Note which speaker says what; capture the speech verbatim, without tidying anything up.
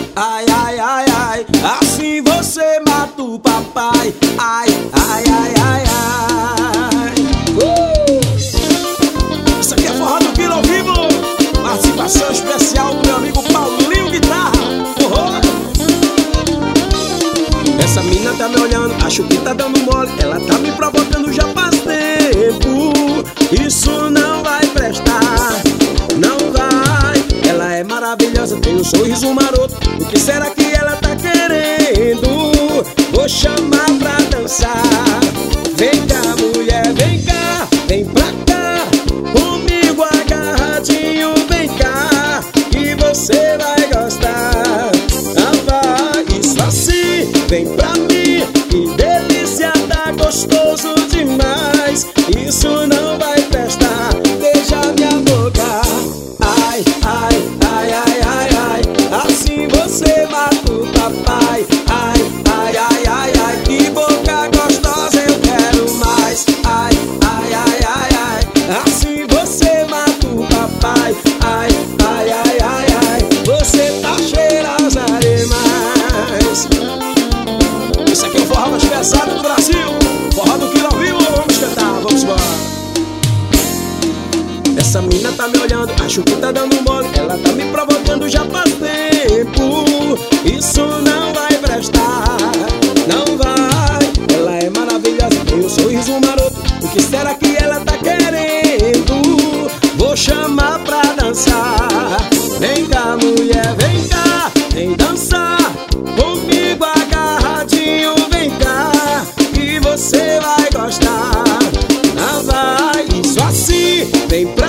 Speaker 1: Ai, ai, ai, ai, assim você mata o papai. Ai, ai, ai, ai, ai. uh! Isso aqui é Forró do Quilo ao vivo. Participação especial do meu amigo Paulinho Guitarra. Uhum. Essa mina tá me olhando, acho que tá dando mole. Ela tá me provocando já faz tempo. Isso não vai prestar, não vai. Ela é maravilhosa, tem um sorriso maroto. O que será que ela tá querendo? Vou chamar pra dançar. Vem cá, mulher, vem cá, vem pra cá, comigo agarradinho, vem cá, que você vai gostar. Ah, vai, isso assim, vem pra mim, que delícia, tá gostoso demais. Isso não vai prestar, beija minha boca. Ai, ai, ai, ai, ai, ai, assim você mata o papai. Ai, ai, ai, ai, ai, que boca gostosa, eu quero mais. Ai, ai, ai, ai, ai, assim você mata o papai. Ai, ai, ai, ai, ai, você tá cheirosa demais. Isso aqui é o forró mais pesado do Brasil. Forró do Quilo ao vivo, vamos cantar, vamos embora. Essa mina tá me olhando, acho que tá dando mole. Ela tá me provocando já faz tempo. Isso não vai prestar, não vai. Ela é maravilhosa, tem um sorriso maroto. O que será que ela tá querendo? Vou chamar pra dançar. Vem cá, mulher, vem cá, vem dançar comigo agarradinho, vem cá, que você vai gostar. Ah, vai, isso assim, vem pra